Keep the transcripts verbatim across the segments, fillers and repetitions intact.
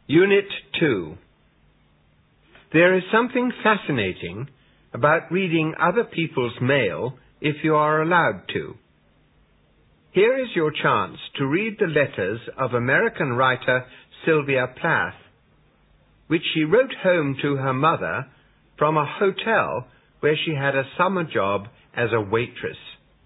Unit two. There is something fascinating about reading other people's mail if you are allowed to. Here is your chance to read the letters of American writer Sylvia Plath, which she wrote home to her mother from a hotel where she had a summer job as a waitress.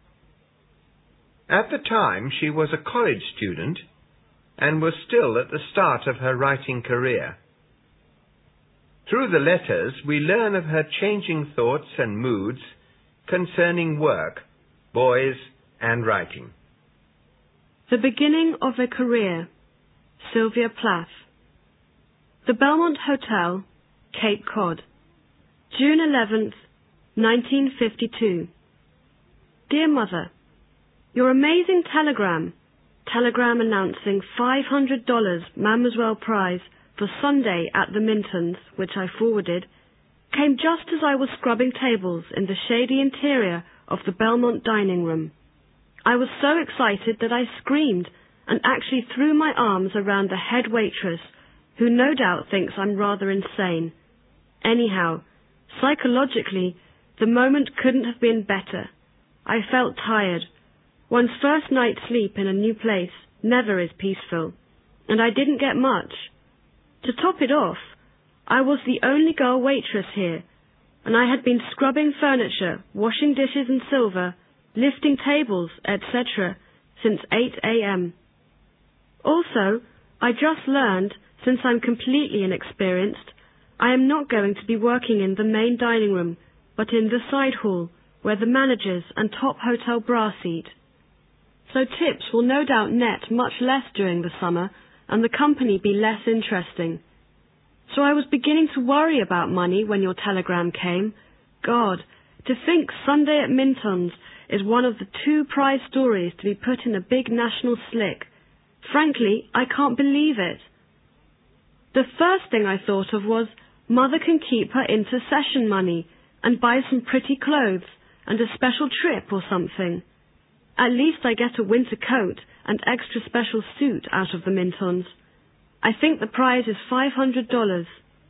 At the time, she was a college student and was still at the start of her writing career. Through the letters, we learn of her changing thoughts and moods concerning work, boys, and writing. The beginning of a career. Sylvia Plath. The Belmont Hotel, Cape Cod. June eleventh, nineteen fifty-two. Dear Mother, your amazing telegram, telegram announcing five hundred dollars Mademoiselle prize for Sunday at the Mintons, which I forwarded, came just as I was scrubbing tables in the shady interior of the Belmont dining room. I was so excited that I screamed and actually threw my arms around the head waitress, who no doubt thinks I'm rather insane. Anyhow, psychologically, the moment couldn't have been better. I felt tired. One's first night's sleep in a new place never is peaceful, and I didn't get much. To top it off, I was the only girl waitress here, and I had been scrubbing furniture, washing dishes and silver, lifting tables, et cetera, since eight a m Also, I just learned, since I'm completely inexperienced, I am not going to be working in the main dining room, but in the side hall, where the managers and top hotel brass eat. So tips will no doubt net much less during the summer, and the company be less interesting. So I was beginning to worry about money when your telegram came. God, to think Sunday at Mintons is one of the two prize stories to be put in a big national slick. Frankly, I can't believe it. The first thing I thought of was, Mother can keep her intercession money and buy some pretty clothes and a special trip or something. At least I get a winter coat and extra special suit out of the Mintons. I think the prize is five hundred dollars.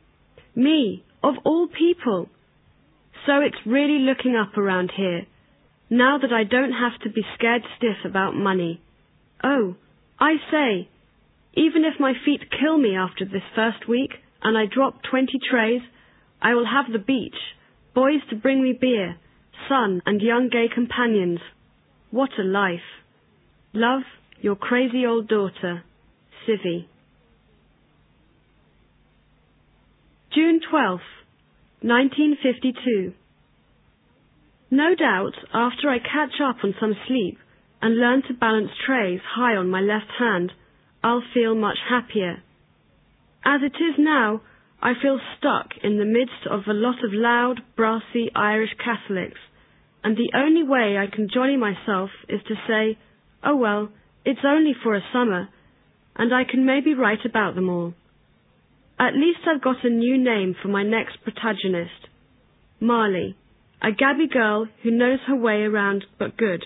Me, of all people. So it's really looking up around here, now that I don't have to be scared stiff about money. Oh, I say, even if my feet kill me after this first week and I drop twenty trays, I will have the beach, boys to bring me beer, sun and young gay companions. What a life. Love, your crazy old daughter, Civvy. June twelfth, nineteen fifty-two. No doubt, after I catch up on some sleep and learn to balance trays high on my left hand, I'll feel much happier. As it is now, I feel stuck in the midst of a lot of loud, brassy Irish Catholics, and the only way I can jolly myself is to say, oh well, it's only for a summer, and I can maybe write about them all. At least I've got a new name for my next protagonist. Marley, a gabby girl who knows her way around but good.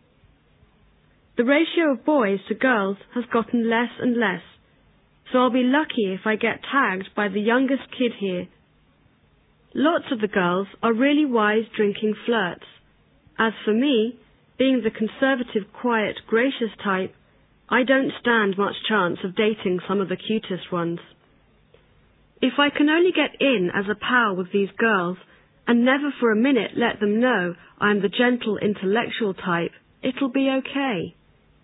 The ratio of boys to girls has gotten less and less, so I'll be lucky if I get tagged by the youngest kid here. Lots of the girls are really wise drinking flirts. As for me, being the conservative, quiet, gracious type, I don't stand much chance of dating some of the cutest ones. If I can only get in as a pal with these girls, and never for a minute let them know I'm the gentle, intellectual type, it'll be okay.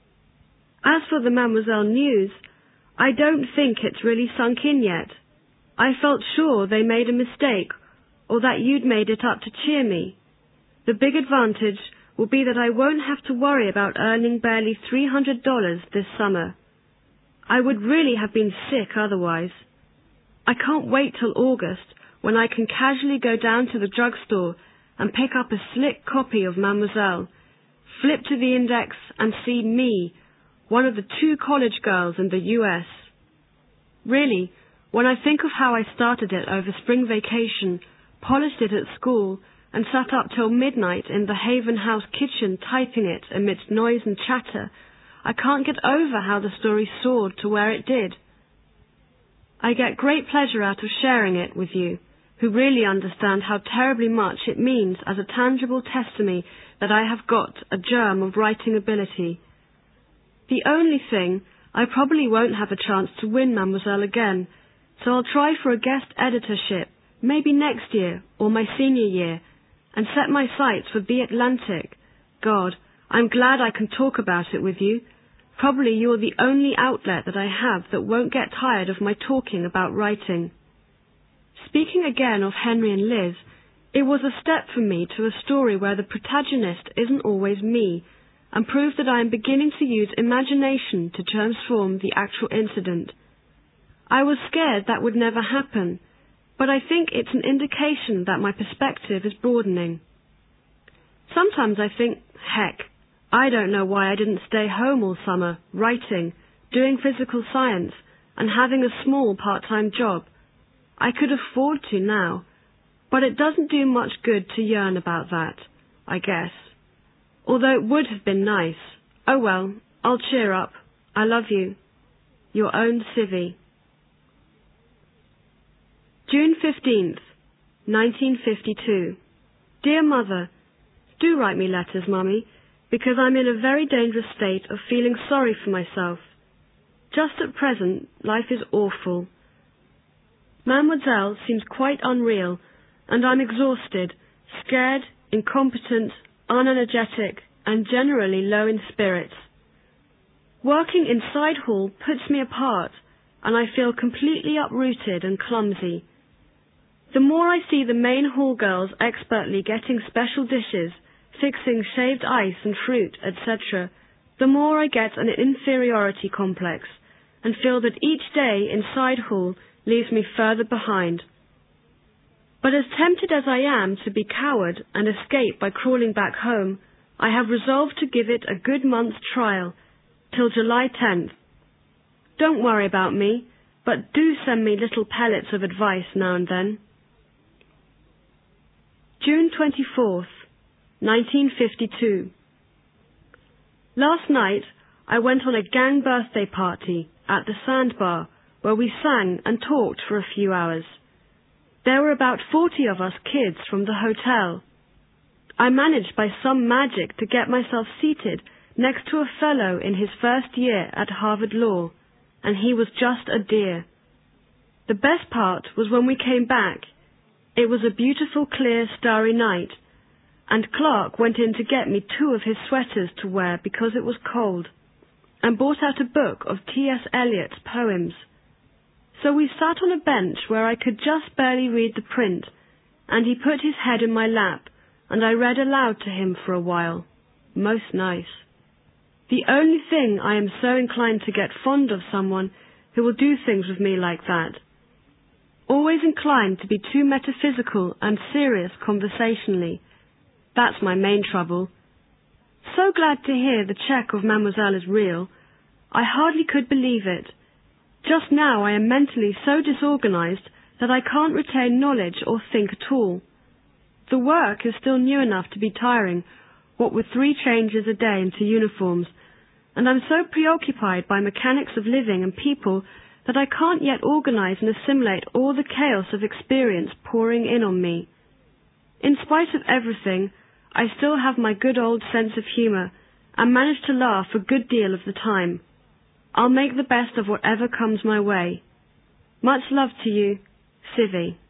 As for the Mademoiselle news, I don't think it's really sunk in yet. I felt sure they made a mistake, or that you'd made it up to cheer me. The big advantage will be that I won't have to worry about earning barely three hundred dollars this summer. I would really have been sick otherwise. I can't wait till August, when I can casually go down to the drugstore and pick up a slick copy of Mademoiselle, flip to the index and see me, one of the two college girls in the U S Really, when I think of how I started it over spring vacation, polished it at school, and sat up till midnight in the Haven House kitchen typing it amidst noise and chatter, I can't get over how the story soared to where it did. I get great pleasure out of sharing it with you, who really understand how terribly much it means as a tangible testimony that I have got a germ of writing ability. The only thing, I probably won't have a chance to win Mademoiselle again, so I'll try for a guest editorship, maybe next year or my senior year, and set my sights for The Atlantic. God, I'm glad I can talk about it with you. Probably you're the only outlet that I have that won't get tired of my talking about writing. Speaking again of Henry and Liz, it was a step for me to a story where the protagonist isn't always me, and prove that I am beginning to use imagination to transform the actual incident. I was scared that would never happen, but I think it's an indication that my perspective is broadening. Sometimes I think, heck, I don't know why I didn't stay home all summer, writing, doing physical science, and having a small part-time job. I could afford to now, but it doesn't do much good to yearn about that, I guess. Although it would have been nice. Oh well, I'll cheer up. I love you. Your own Civvy. June fifteenth, nineteen fifty-two. Dear Mother, do write me letters, Mummy, because I'm in a very dangerous state of feeling sorry for myself. Just at present, life is awful. Mademoiselle seems quite unreal, and I'm exhausted, scared, incompetent, unenergetic, and generally low in spirits. Working in Side Hall puts me apart, and I feel completely uprooted and clumsy. The more I see the main hall girls expertly getting special dishes, fixing shaved ice and fruit, et cetera, the more I get an inferiority complex, and feel that each day in Side Hall leaves me further behind. But as tempted as I am to be coward and escape by crawling back home, I have resolved to give it a good month's trial, till July tenth. Don't worry about me, but do send me little pellets of advice now and then. June twenty-fourth, nineteen fifty-two. Last night I went on a gang birthday party at the Sandbar, where we sang and talked for a few hours. There were about forty of us kids from the hotel. I managed by some magic to get myself seated next to a fellow in his first year at Harvard Law, and he was just a dear. The best part was when we came back. It was a beautiful, clear, starry night, and Clark went in to get me two of his sweaters to wear because it was cold, and brought out a book of T S Eliot's poems. So we sat on a bench where I could just barely read the print, and he put his head in my lap, and I read aloud to him for a while. Most nice. The only thing I am so inclined to get fond of someone who will do things with me like that. Always inclined to be too metaphysical and serious conversationally. That's my main trouble. So glad to hear the check of Mademoiselle is real. I hardly could believe it. Just now I am mentally so disorganized that I can't retain knowledge or think at all. The work is still new enough to be tiring, what with three changes a day into uniforms, and I'm so preoccupied by mechanics of living and people that I can't yet organize and assimilate all the chaos of experience pouring in on me. In spite of everything, I still have my good old sense of humor and manage to laugh a good deal of the time. I'll make the best of whatever comes my way. Much love to you, Civvy.